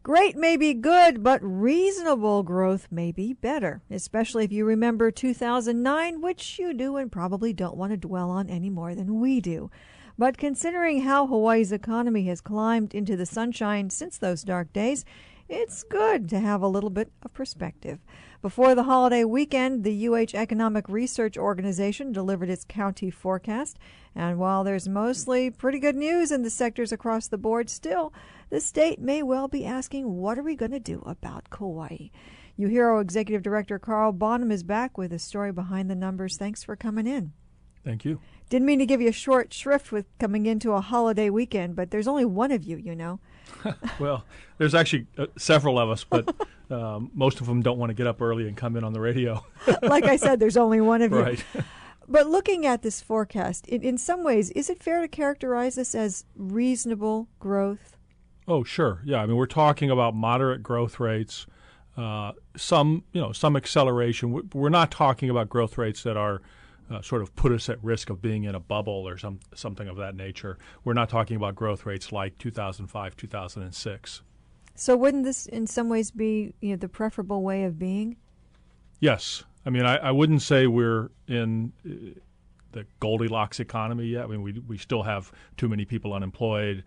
Great may be good, but reasonable growth may be better, especially if you remember 2009, which you do and probably don't want to dwell on any more than we do. But considering how Hawaii's economy has climbed into the sunshine since those dark days, it's good to have a little bit of perspective. Before the holiday weekend, the UH Economic Research Organization delivered its county forecast. And while there's mostly pretty good news in the sectors across the board, still, the state may well be asking, what are we going to do about Kauai? UHERO Executive Director Carl Bonham is back with a story behind the numbers. Thanks for coming in. Thank you. Didn't mean to give you a short shrift with coming into a holiday weekend, but there's only one of you, you know. Well, there's actually several of us, but most of them don't want to get up early and come in on the radio. Like I said, there's only one of you. Right. But looking at this forecast, in some ways, is it fair to characterize this as reasonable growth? Oh, sure. Yeah, I mean, we're talking about moderate growth rates, some acceleration. We're not talking about growth rates that are sort of put us at risk of being in a bubble or something of that nature. We're not talking about growth rates like 2005, 2006. So wouldn't this in some ways be the preferable way of being? Yes. I mean, I wouldn't say we're in the Goldilocks economy yet. I mean, we still have too many people unemployed.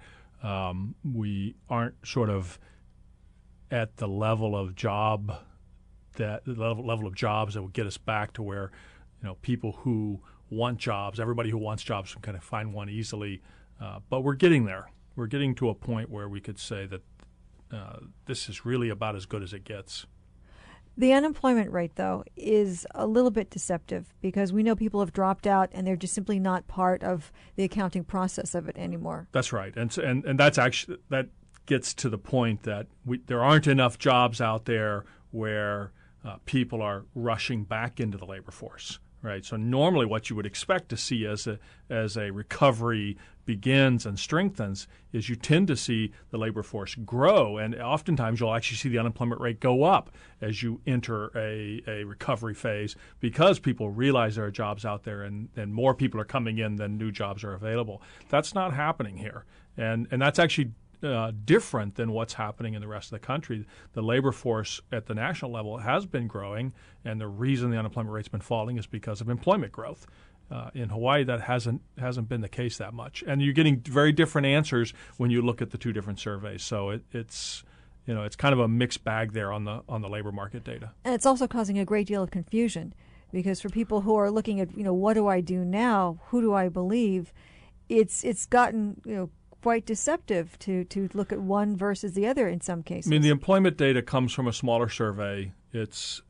We aren't sort of at the level of jobs that would get us back to where people who want jobs, everybody who wants jobs can kind of find one easily. But we're getting there. We're getting to a point where we could say that this is really about as good as it gets. The unemployment rate, though, is a little bit deceptive because we know people have dropped out and they're just simply not part of the accounting process of it anymore. That's right. And that's actually, that gets to the point that there aren't enough jobs out there where people are rushing back into the labor force. Right. So normally what you would expect to see as a recovery begins and strengthens is you tend to see the labor force grow. And oftentimes you'll actually see the unemployment rate go up as you enter a recovery phase because people realize there are jobs out there and more people are coming in than new jobs are available. That's not happening here. And that's actually different than what's happening in the rest of the country. The labor force at the national level has been growing, and the reason the unemployment rate's been falling is because of employment growth. In Hawaii, that hasn't been the case that much, and you're getting very different answers when you look at the two different surveys. So it's kind of a mixed bag there on the labor market data. And it's also causing a great deal of confusion because for people who are looking at what do I do now, who do I believe, it's gotten quite deceptive to look at one versus the other in some cases. I mean, the employment data comes from a smaller survey. It's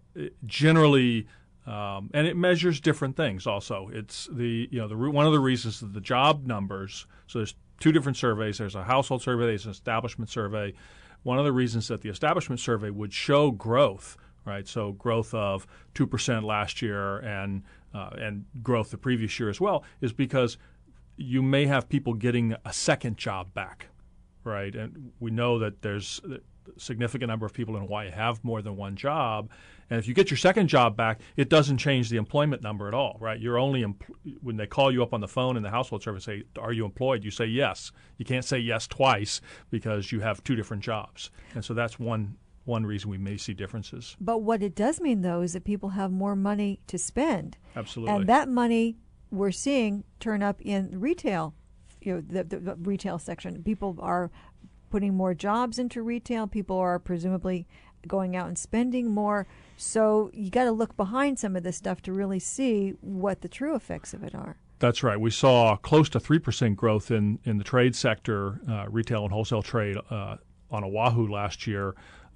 generally, and it measures different things also. It's one of the reasons that the job numbers, so there's two different surveys. There's a household survey, there's an establishment survey. One of the reasons that the establishment survey would show growth, right? So growth of 2% last year and growth the previous year as well is because you may have people getting a second job back, right? And we know that there's a significant number of people in Hawaii have more than one job. And if you get your second job back, it doesn't change the employment number at all, right? You're only when they call you up on the phone in the household service, say, "Are you employed?" You say yes. You can't say yes twice because you have two different jobs. And so that's one reason we may see differences. But what it does mean, though, is that people have more money to spend. Absolutely. And that money we're seeing turn up in retail, the retail section. People are putting more jobs into retail. People are presumably going out and spending more. So you got to look behind some of this stuff to really see what the true effects of it are. That's right. We saw close to 3% growth in the trade sector, retail and wholesale trade on Oahu last year.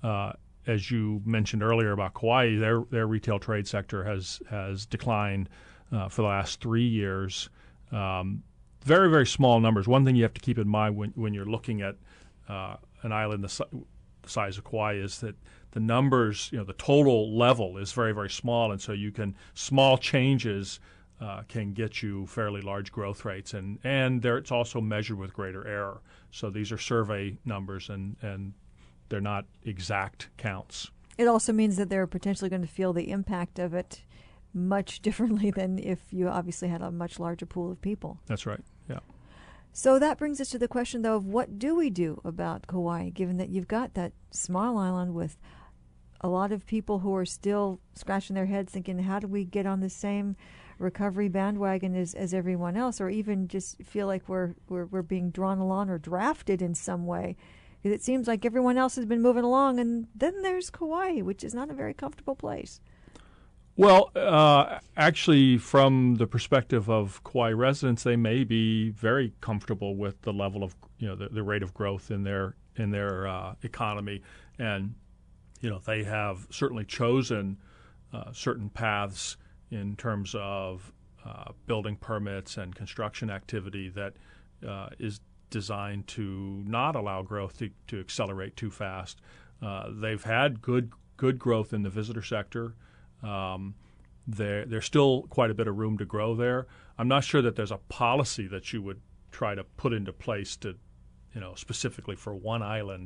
As you mentioned earlier about Kauai, their retail trade sector has declined for the last 3 years. Very, very small numbers. One thing you have to keep in mind when you're looking at an island the size of Kauai is that the numbers, the total level is very, very small, and so small changes can get you fairly large growth rates, and it's also measured with greater error. So these are survey numbers, and they're not exact counts. It also means that they're potentially going to feel the impact of it much differently than if you obviously had a much larger pool of people. That's right, yeah. So that brings us to the question, though, of what do we do about Kauai, given that you've got that small island with a lot of people who are still scratching their heads thinking, how do we get on the same recovery bandwagon as everyone else, or even just feel like we're being drawn along or drafted in some way? Because it seems like everyone else has been moving along, and then there's Kauai, which is not a very comfortable place. Well, actually, from the perspective of Kauai residents, they may be very comfortable with the level of, the rate of growth in their economy, and they have certainly chosen certain paths in terms of building permits and construction activity that is designed to not allow growth to accelerate too fast. They've had good growth in the visitor sector. There's still quite a bit of room to grow there. I'm not sure that there's a policy that you would try to put into place to, specifically for one island.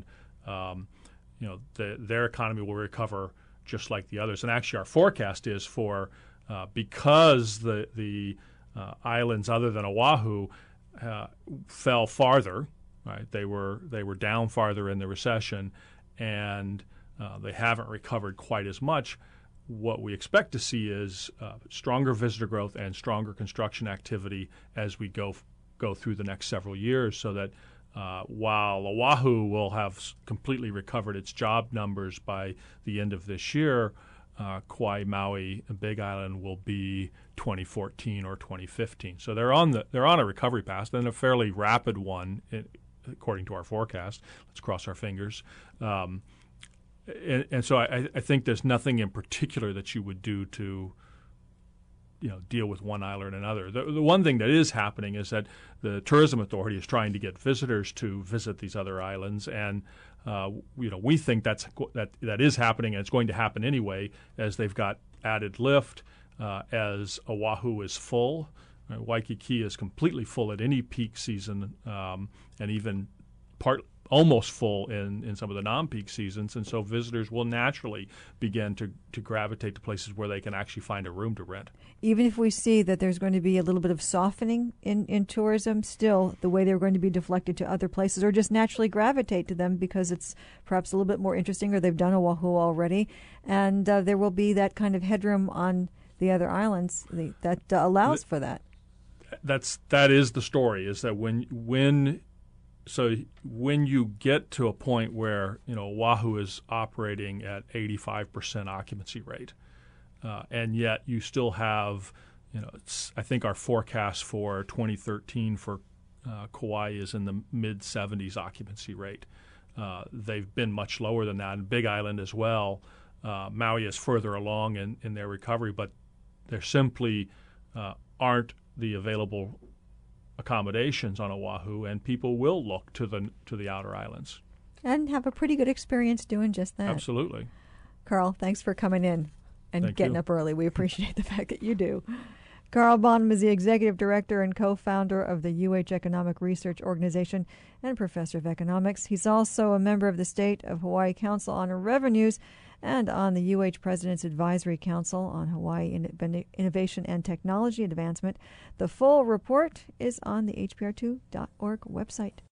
Their economy will recover just like the others. And actually, our forecast is for because the islands other than Oahu fell farther, right? They were down farther in the recession, and they haven't recovered quite as much. What we expect to see is stronger visitor growth and stronger construction activity as we go through the next several years, so that while Oahu will have completely recovered its job numbers by the end of this year, Kauai, Maui, and Big Island will be 2014 or 2015. So they're on a recovery path, and a fairly rapid one, according to our forecast. Let's cross our fingers. And so I think there's nothing in particular that you would do to deal with one island or another. The one thing that is happening is that the Tourism Authority is trying to get visitors to visit these other islands, and we think that is happening, and it's going to happen anyway as they've got added lift, as Oahu is full. Waikiki is completely full at any peak season, and even almost full in some of the non-peak seasons, and so visitors will naturally begin to gravitate to places where they can actually find a room to rent. Even if we see that there's going to be a little bit of softening in tourism, still the way they're going to be deflected to other places or just naturally gravitate to them because it's perhaps a little bit more interesting, or they've done Oahu already, and there will be that kind of headroom on the other islands that allows for that. That is the story, is that when you get to a point where Oahu is operating at 85% occupancy rate, and yet you still have, I think our forecast for 2013 for Kauai is in the mid-70s occupancy rate. They've been much lower than that, and Big Island as well. Maui is further along in their recovery, but there simply aren't the available accommodations on Oahu, and people will look to the outer islands and have a pretty good experience doing just that. Absolutely. Carl, thanks for coming in and Thank getting you. up early. We appreciate the fact that you do. Carl Bonham is the executive director and co-founder of the UH Economic Research Organization and professor of economics. He's also a member of the State of Hawaii Council on Revenues and on the UH President's Advisory Council on Hawaii Innovation and Technology Advancement. The full report is on the HPR2.org website.